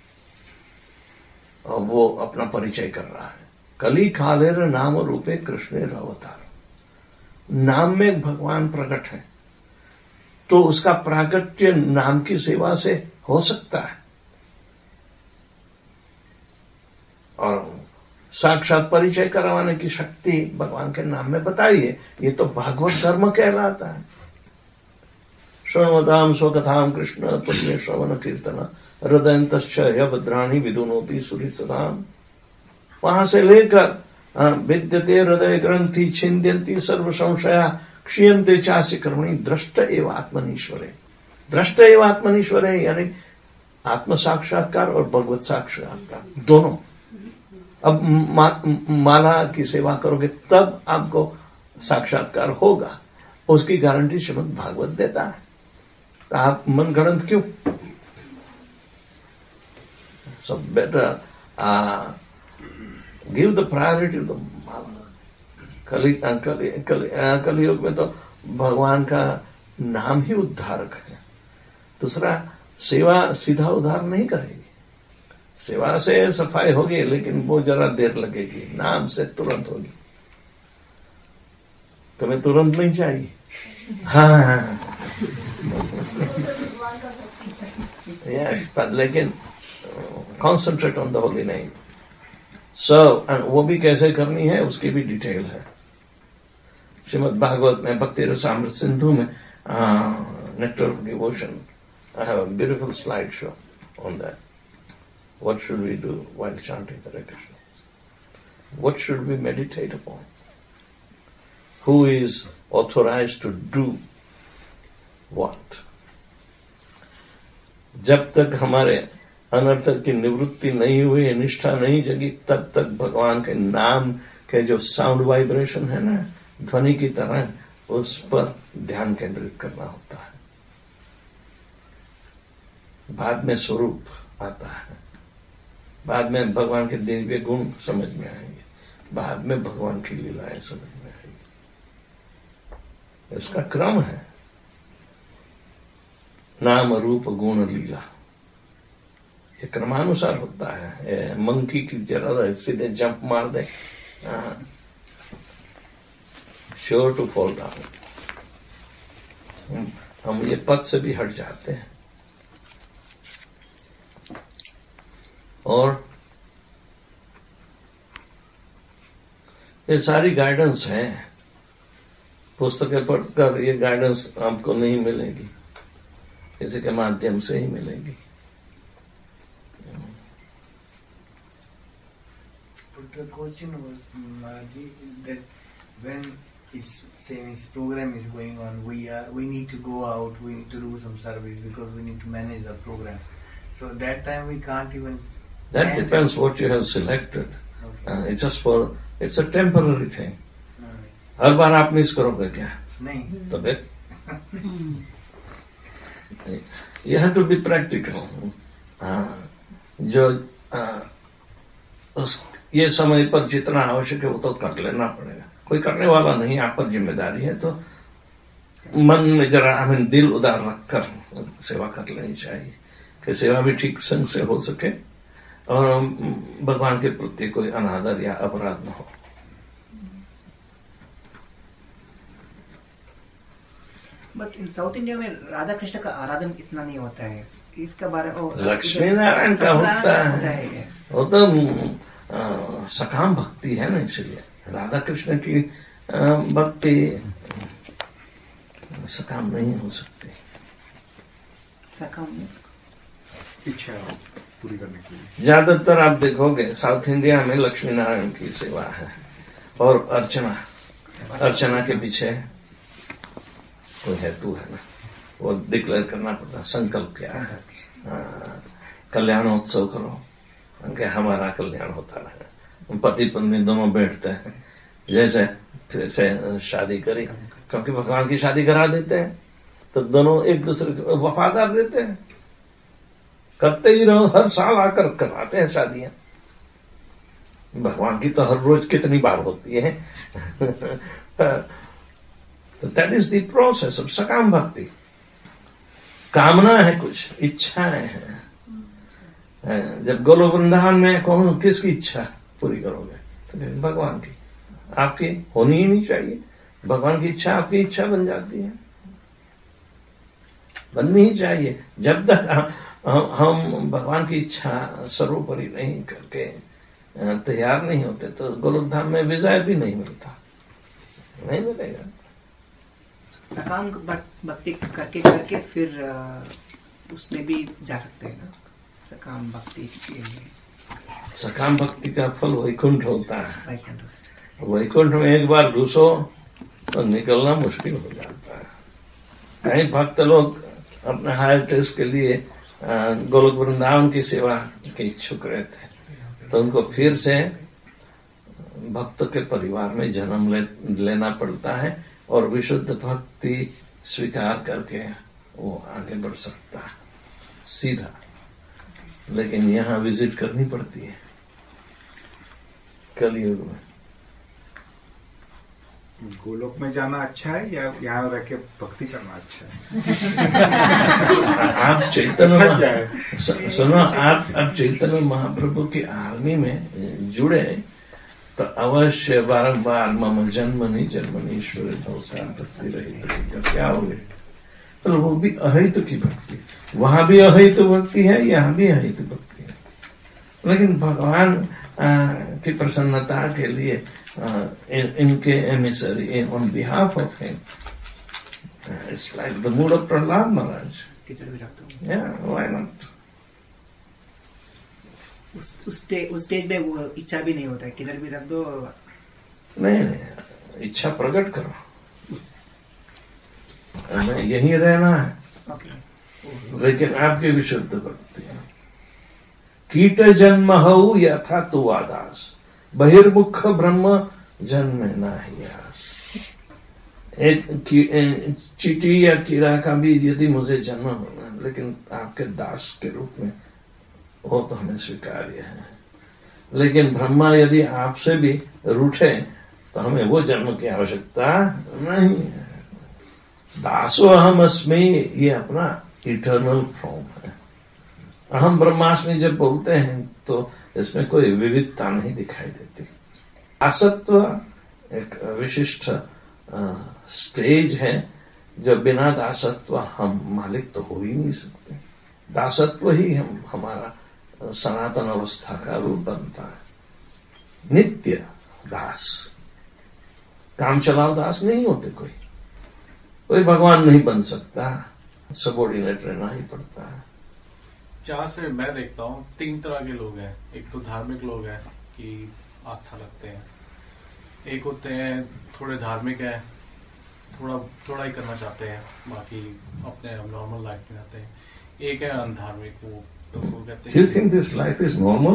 और वो अपना परिचय कर रहा है। कली कालेर नाम रूपे कृष्णेर अवतार। नाम में भगवान प्रकट है, तो उसका प्राकट्य नाम की सेवा से हो सकता है। और साक्षात परिचय करवाने की शक्ति भगवान के नाम में बताई है। ये तो भागवत धर्म कहलाता है। श्रवणवताम स्वकथाम कृष्ण पुण्य श्रवण कीर्तन हृदयंतश्च भद्राणी विदुनोति सुरिसदाम। वहां से लेकर विद्यते हृदय ग्रंथि छिंद्यंती सर्व संशया क्षीयंते चास्य कर्मणि दृष्ट एवं आत्मनीश्वरे। दृष्ट एवं आत्मनीश्वरे यानी आत्म साक्षात्कार और भगवत साक्षात्कार दोनों। अब मा, माला की सेवा करोगे तब आपको साक्षात्कार होगा, उसकी गारंटी श्रीमद् भागवत देता है। तो आप मन गणत क्यों? So better give the priority to the mala. कली कली कली कलियुग में तो भगवान का नाम ही उद्धारक है। दूसरा, सेवा सीधा उद्धार नहीं करेगी। सेवा से सफाई होगी, लेकिन वो जरा देर लगेगी। नाम से तुरंत होगी। तुम्हें तुरंत नहीं चाहिए? हाँ यस, पर लेकिन concentrate on the holy name. So वो भी कैसे करनी है उसकी भी डिटेल है श्रीमद् भागवत में। भक्ति रसामृत सिंधु में आ, Nectar of Devotion. I have a beautiful slideshow on that. What should we do while chanting Hare Krishna? What should we meditate upon? Who is authorized to do what? जब तक हमारे अनर्थ की निवृत्ति नहीं हुई, निष्ठा नहीं जगी, तब तक भगवान के नाम के जो साउंड वाइब्रेशन है ना, ध्वनि की तरह, उस पर ध्यान केंद्रित करना होता है। बाद में स्वरूप आता है, बाद में भगवान के दिव्य गुण समझ में आएंगे, बाद में भगवान की लीलाएं समझ में आएंगी। इसका क्रम है, नाम रूप गुण लीला, ये क्रमानुसार होता है। मंकी की जरा सीधे जंप मार दे, श्योर टू फॉल डाउन। हम ये पद से भी हट जाते हैं। और ये सारी गाइडेंस है, पुस्तकें पढ़कर ये गाइडेंस आपको नहीं मिलेगी, किसी के माध्यम से ही मिलेगी। But the question was, Maharaj, that when it's same is program is going on, we are we need to go out, we need to do some service because we need to manage the program. So that time we can't even. That depends what you have selected. Okay. Uh, it's just for it's a temporary thing. No, हर बार आप miss करोगे क्या? नहीं. तबे You have to be practical. uh, जो uh, उस ये समय पर जितना आवश्यक है वो तो कर लेना पड़ेगा। कोई करने वाला नहीं, आप पर जिम्मेदारी है, तो मन में जरा हमें दिल उदार रखकर सेवा कर लेनी चाहिए कि सेवा भी ठीक संग से हो सके और भगवान के प्रति कोई अनादर या अपराध न हो। बट इन साउथ इंडिया में राधा कृष्ण का आराधन इतना नहीं होता है, इसका बारे में लक्ष्मी नारायण का होता है, वो तो सकाम भक्ति है ना, इसलिए राधा कृष्ण की भक्ति सकाम नहीं हो सकती। सकाम इच्छा पूरी करने के लिए ज्यादातर आप देखोगे साउथ इंडिया में लक्ष्मी नारायण की सेवा है और अर्चना, अर्चना के पीछे कोई हेतु है ना, वो डिक्लेयर करना पड़ता, संकल्प क्या है, कल्याणोत्सव करो कि हमारा कल्याण होता रहे। पति पत्नी दोनों बैठते हैं, जैसे फिर से शादी करी, क्योंकि भगवान की शादी करा देते हैं तो दोनों एक दूसरे के वफादार रहते हैं, करते ही रहो, हर साल आकर कराते हैं शादियां। भगवान की तो हर रोज कितनी बार होती है। तो that is the process of sakam bhakti. कामना है, कुछ इच्छाएं हैं। जब गोलोक वृंदावन में कौन किसकी इच्छा पूरी करोगे? तो भगवान की, आपकी होनी ही नहीं चाहिए। भगवान की इच्छा आपकी इच्छा बन जाती है, बननी ही चाहिए। जब तक हम भगवान की इच्छा सर्वोपरि नहीं करके तैयार नहीं होते तो गोलोक धाम में विजय भी नहीं मिलता, नहीं मिलेगा। सकाम भक्ति करके करके फिर उसमें भी जा सकते हैं ना, सकाम भक्ति के लिए। सकाम भक्ति का फल वैकुंठ होता है। वैकुंठ में एक बार घुसो तो निकलना मुश्किल हो जाता है। कई भक्त लोग अपने हायर टेस्ट के लिए गोलोक वृंदावन की सेवा के इच्छुक रहते हैं, तो उनको फिर से भक्त के परिवार में जन्म ले, लेना पड़ता है और विशुद्ध भक्ति स्वीकार करके वो आगे बढ़ सकता है सीधा। लेकिन यहाँ विजिट करनी पड़ती है कलयुग में। गोलोक में जाना अच्छा है या यहाँ रह के भक्ति करना अच्छा है? आप चैतन्य अच्छा क्या है? सुनो, आप आप चैतन्य महाप्रभु की आर्मी में जुड़े तो अवश्य बारंबार मम जन्मनि जन्मनि ईश्वर भक्ति रही तो क्या हो गए? तो वो भी अहित की भक्ति, वहां भी अहित भक्ति है, यहाँ भी अहित भक्ति है। लेकिन भगवान की प्रसन्नता के लिए इन, इनके emissary on behalf of him It's like the mood of Prahlad Maharaj. किधर भी रख दो। Yeah, why not? उस उस स्टेज उस स्टेज में वो इच्छा भी नहीं होता है, किधर भी रख दो। नहीं नहीं, इच्छा प्रकट करो, हमें यही रहना है, ओके। लेकिन आपकी विशुद्ध भक्ति है। कीट जन्म हऊ यथा तु आदास, बहिर्मुख ब्रह्म जन्म नाही आस। एक चींटी या कीड़ा का भी यदि मुझे जन्म होना है, लेकिन आपके दास के रूप में, वो तो हमें स्वीकार्य है। लेकिन ब्रह्मा यदि आपसे भी रूठे तो हमें वो जन्म की आवश्यकता नहीं है। दासो अहम अस्मि, ये अपना इटर्नल फॉर्म है। अहम ब्रह्मास्मि जब बोलते हैं तो इसमें कोई विविधता नहीं दिखाई देती। दासत्व एक विशिष्ट स्टेज है, जो बिना दासत्व हम मालिक तो हो ही नहीं सकते। दासत्व ही हम हमारा सनातन अवस्था का रूप बनता है। नित्य दास, काम चलाओ दास नहीं होते कोई। कोई भगवान नहीं बन सकता, सबॉर्डिनेट रहना ही पड़ता है। जहाँ से मैं देखता हूँ तीन तरह के लोग हैं। एक तो धार्मिक लोग हैं कि आस्था रखते हैं, एक होते हैं थोड़े धार्मिक हैं, थोड़ा थोड़ा ही करना चाहते हैं, बाकी अपने नॉर्मल लाइफ में रहते हैं। एक है अनधार्मिक, वो तो वो कहते Do you think this life is normal?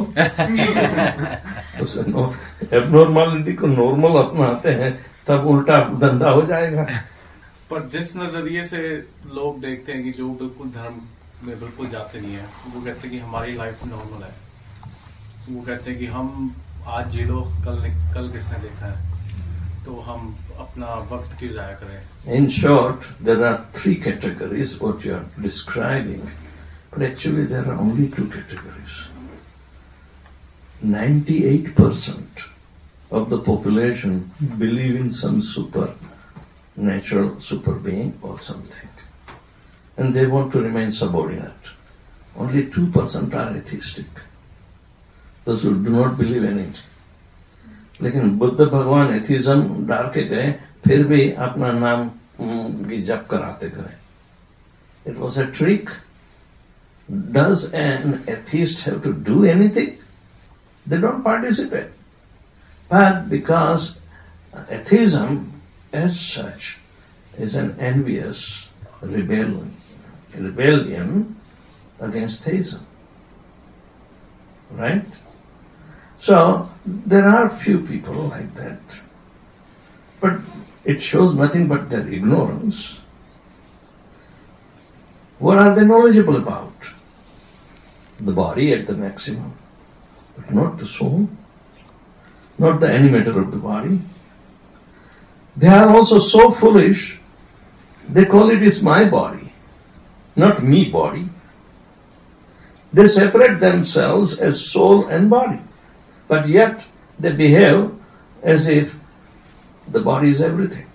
उस एबनॉर्मलिटी को नॉर्मल अपनाते हैं तब उल्टा धंधा हो जाएगा। पर जिस नजरिए से लोग देखते हैं कि जो बिल्कुल धर्म में बिल्कुल जाते नहीं है, वो कहते हैं कि हमारी लाइफ नॉर्मल है। वो कहते हैं कि हम आज जी लो, कल कल किसने देखा है, तो हम अपना वक्त क्यों जाया करें। In short, there are three categories what you are describing, but actually there are only two categories. ninety-eight percent of the population believe in some supernatural super being or something, and they want to remain subordinate. Only two percent are atheistic, those who do not believe anything. लेकिन बुद्ध भगवान atheism डाल के गए, फिर भी अपना नाम की जप कराते गए। It was a trick. Does an atheist have to do anything? They don't participate. But because atheism as such is an envious rebellion, a rebellion against theism. Right? So, there are few people like that. But it shows nothing but their ignorance. What are they knowledgeable about? The body at the maximum, but not the soul, not the animator of the body. They are also so foolish, they call it is my body, not me body. They separate themselves as soul and body, but yet they behave as if the body is everything.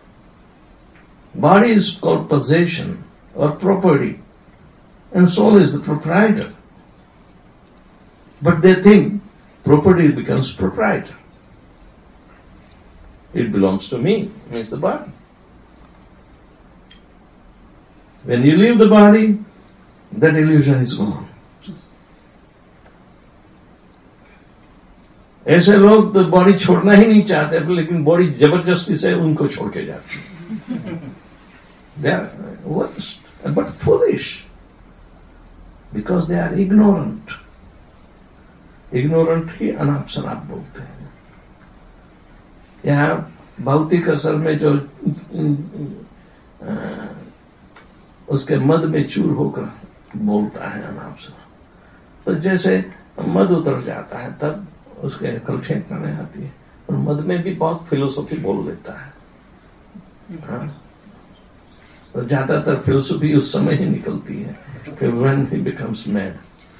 Body is called possession or property, and soul is the proprietor. But they think property becomes proprietor. It belongs to me, means the body. When you leave the body, that illusion is gone. ऐसे लोग तो body छोड़ना ही नहीं चाहते, लेकिन body जबरदस्ती से उनको छोड़ के जाती है। They are worst, but foolish, because they are ignorant. Ignorant ही अनाप शनाप बोलते हैं। यहाँ भौतिक असर में जो आ, उसके मद में चूर होकर बोलता है अनाप शनाप, तो जैसे मद उतर जाता है तब उसके अकल ठेकाने आती है। और मद में भी बहुत फिलोसॉफी बोल लेता है, हाँ? तो ज्यादातर फिलोसॉफी उस समय ही निकलती है कि when he becomes mad.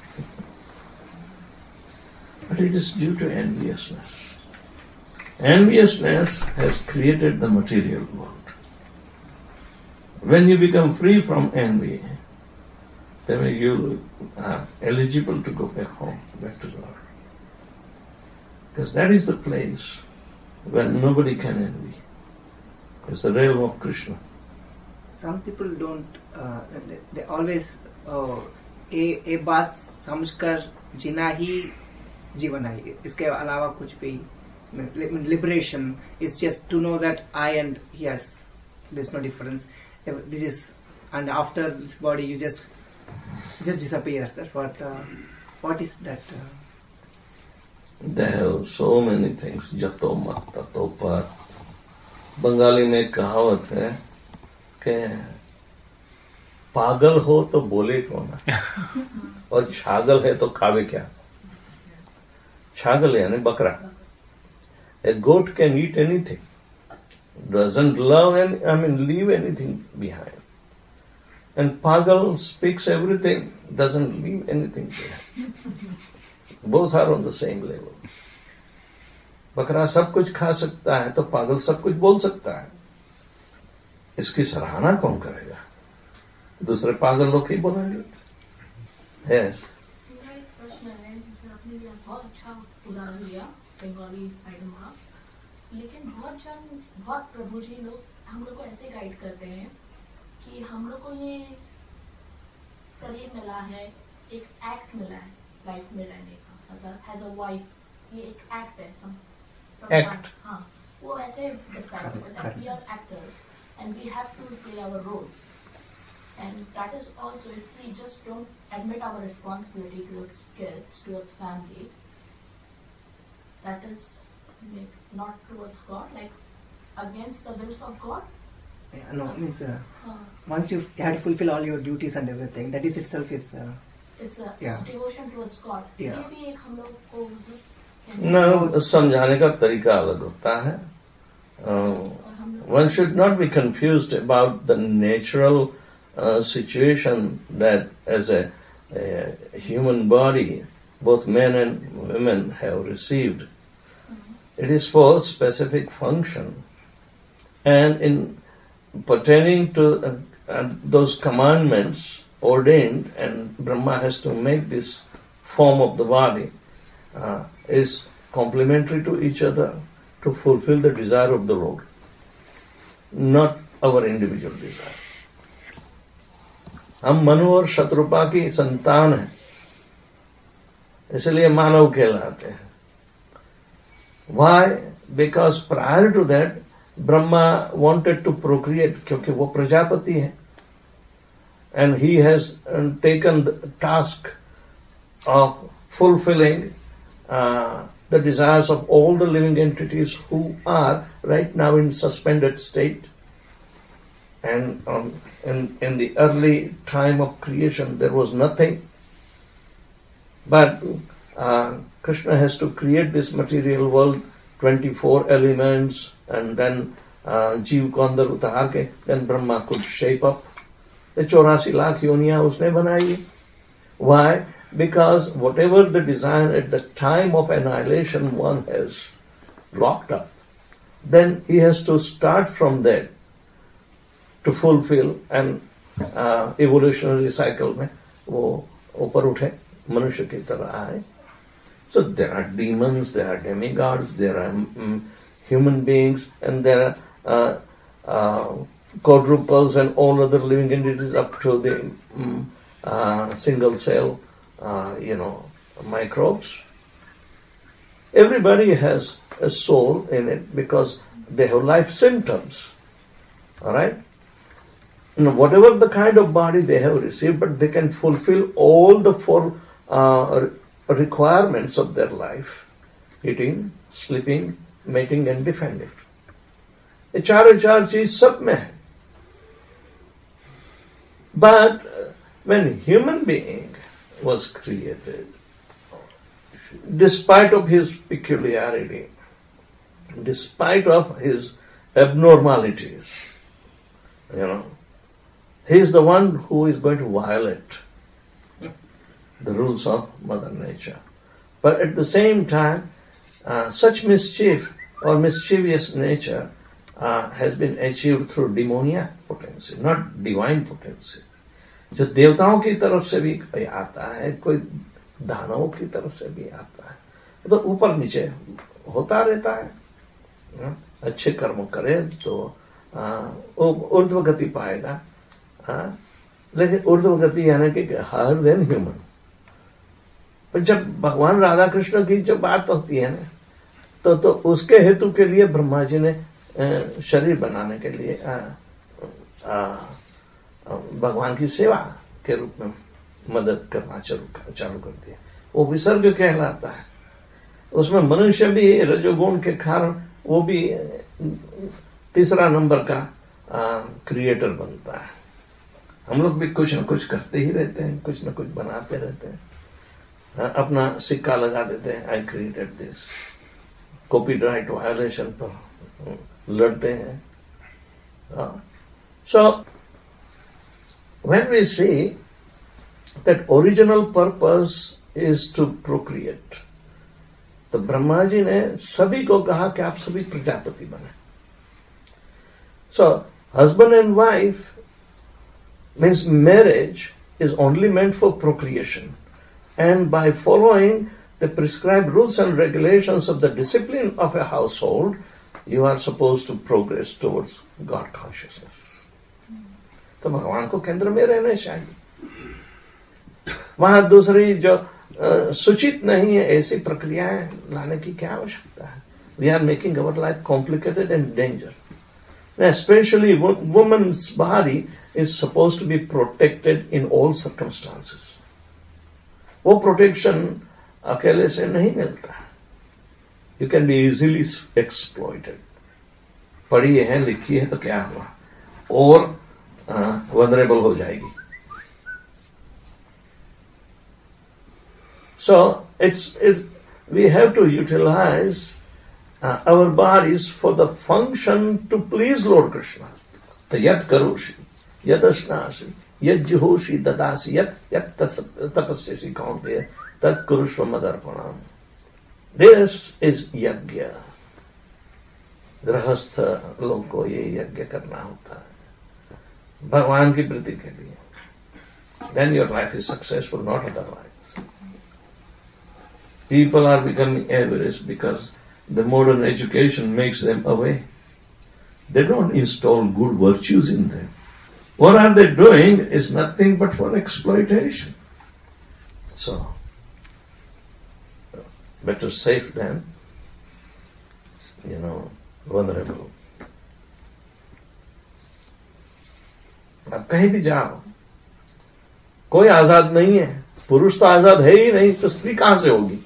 But it is due to enviousness. Enviousness has created the material world. When you become free from envy, then you are eligible to go back home, back to God. Because that is the place where nobody can envy. It's the realm of Krishna. some people don't uh, they, they always uh, ए ए बात समझकर जीना ही जीवन है, इसके अलावा कुछ भी liberation is just to know that I and yes there is no difference, this is and after this body you just just disappear, that's what what is that. There are so many things. जतो मत ततो पर. बंगाली में कहावत है कि पागल हो तो बोले कौन और छागल है तो खावे क्या. छागल यानी बकरा. A goat can eat anything, doesn't love and I mean leave anything behind. And pagal speaks everything, doesn't leave anything behind. Both are on the same level. बकरा सब कुछ खा सकता है तो पागल सब कुछ बोल सकता है. इसकी सराहना कौन करेगा? दूसरे पागल लोग ही बोलेंगे. yes. मेरा एक प्रश्न है, जिसमें आपने ये बहुत अच्छा उदाहरण दिया बंगाली आइटम का, लेकिन बहुत जन बहुत प्रभु जी लोग हम लोग को ऐसे गाइड करते हैं कि हम लोग को ये शरीर मिला है, एक एक्ट मिला है लाइफ में रहने का, मतलब एज अ वाइफ ये एक एक्ट है. सम Act. हाँ, वो ऐसे डिस्क्राइब करते हैं, we are actors and we have to play our role. And that is also, if we just don't admit our responsibility towards kids, towards family, that is like, not towards God, like against the wills of God. Yeah, no, means uh, Uh, once you have to fulfill all your duties and everything, that is itself is uh, it's a Yeah. it's devotion towards God. Yeah. ये भी एक हम लोग को No, समझाने का तरीका अलग होता है. One should not be confused about the natural uh, situation that as a, a human body, both men and women have received. It is for specific function. And in pertaining to uh, uh, those commandments ordained, and Brahma has to make this form of the body, uh, is complementary to each other to fulfill the desire of the Lord, not our individual desire. हम मनु और शत्रुपा की संतान हैं, इसलिए मानव कहलाते हैं. Why? Because prior to that, Brahma wanted to procreate, क्योंकि वो प्रजापति है, and he has taken the task of fulfilling uh, the desires of all the living entities who are right now in suspended state. And um, in, in the early time of creation, there was nothing. But uh, Krishna has to create this material world, twenty-four elements, and then uh, Jeev ko andar utar ke, then Brahma could shape up. The चौरासी लाख योनियां उसने बनाई. Why? Because whatever the desire at the time of annihilation one has locked up, then he has to start from that to fulfill an uh, evolutionary cycle में वो ऊपर उठे, मनुष्य की तरह आए. So there are demons, there are demigods, there are um, human beings, and there are uh, uh, quadruples and all other living entities up to the um, uh, single cell, uh, you know, microbes. Everybody has a soul in it because they have life symptoms. All right? Now, whatever the kind of body they have received, but they can fulfill all the four uh, requirements of their life: eating, sleeping, mating, and defending. ये चारों चार चीज सब में है. But when human being was created, despite of his peculiarity, despite of his abnormalities, you know, he is the one who is going to violate the rules of Mother Nature. But at the same time, uh, such mischief or mischievous nature uh, has been achieved through demoniac potency, not divine potency. जो देवताओं की तरफ से भी कोई आता है, कोई दानवों की तरफ से भी आता है, तो ऊपर नीचे होता रहता है. अच्छे कर्म करे तो वो ऊर्ध्व गति पाएगा। हाँ, लेकिन ऊर्ध्व गति यानी कि हायर देन ह्यूमन। पर जब भगवान राधा कृष्ण की जो बात होती है ना, तो तो उसके हेतु के लिए ब्रह्मा जी ने शरीर बनाने के लिए आ, आ, भगवान की सेवा के रूप में मदद करना चालू चालू कर दिया। वो विसर्ग कहलाता है। उसमें मनुष्य भी रजोगुण के कारण वो भी तीसरा नंबर का क्रिएटर बनता है। हम लोग भी कुछ न कुछ करते ही रहते हैं, कुछ न कुछ बनाते रहते हैं। आ, अपना सिक्का लगा देते हैं, I created this. Copyright violation पर लड़ते हैं। So when we see that original purpose is to procreate, तो ब्रह्मा जी ने सभी को कहा कि आप सभी प्रजापति बने। So husband and wife means marriage is only meant for procreation, and by following the prescribed rules and regulations of the discipline of a household, you are supposed to progress towards God consciousness. तो भगवान को केंद्र में रहना चाहिए। वहां दूसरी जो सूचित नहीं है ऐसी प्रक्रियाएं लाने की क्या आवश्यकता है? We are making our life complicated and dangerous. Especially woman's body is supposed to be protected in all circumstances. वो प्रोटेक्शन अकेले से नहीं मिलता। You can be easily exploited. पढ़ी है, लिखी है तो क्या हुआ, और वनरेबल हो जाएगी। So it's it. We have to utilize Uh, our bodies for the function to please Lord Krishna. तो यत करोषि, यत स्नासि, यत जुहोषि ददासि, यत यत तपस्यसि कौन्तेय, तत् कुरुष्व मदर्पणम्. This is यज्ञ। गृहस्थ लोग को ये यज्ञ करना होता है भगवान की प्रीति के लिए। Then your life is successful, not otherwise. People are becoming average because the modern education makes them away. They don't install good virtues in them. What are they doing is nothing but for exploitation. So, better safe than, you know, vulnerable. अब कहीं भी जाओ, कोई आजाद नहीं है। पुरुष तो आजाद है ही नहीं, तो स्त्री कहां से होगी?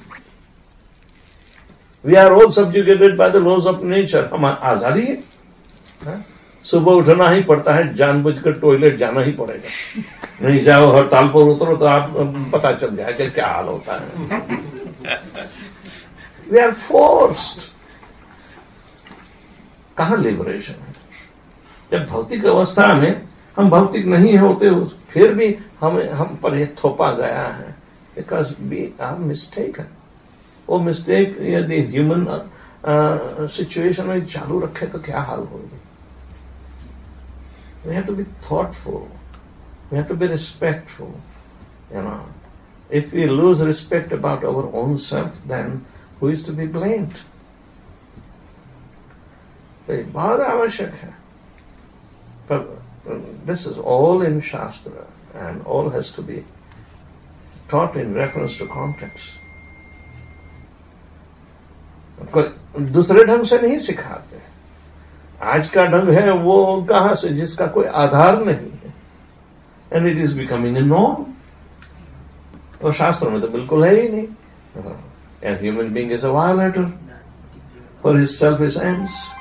We are all subjugated by the laws of nature. हम आजादी है, सुबह उठना ही पड़ता है, जानबूझकर टॉयलेट जाना ही पड़ेगा। नहीं जाओ, हड़ताल पर उतरो तो आप पता चल जाएगा क्या हाल होता है। We are forced. कहाँ लिबरेशन है? जब भौतिक अवस्था में हम भौतिक नहीं होते, फिर भी हमें हम पर यह थोपा गया है, because we are mistaken. वो मिस्टेक यदि ह्यूमन सिचुएशन में चालू रखे तो क्या हाल होगी? We have to be thoughtful. We have to be respectful. You know, if we lose respect about our own self, then who is to be blamed? तो ये बहुत आवश्यक है। पर this is all in Shastra, and all has to be taught in reference to context. दूसरे ढंग से नहीं सिखाते। आज का ढंग है वो कहां से, जिसका कोई आधार नहीं है, and it is becoming a norm. तो शास्त्रों में तो बिल्कुल है ही नहीं। And human being is a violator for his selfish AIIMS.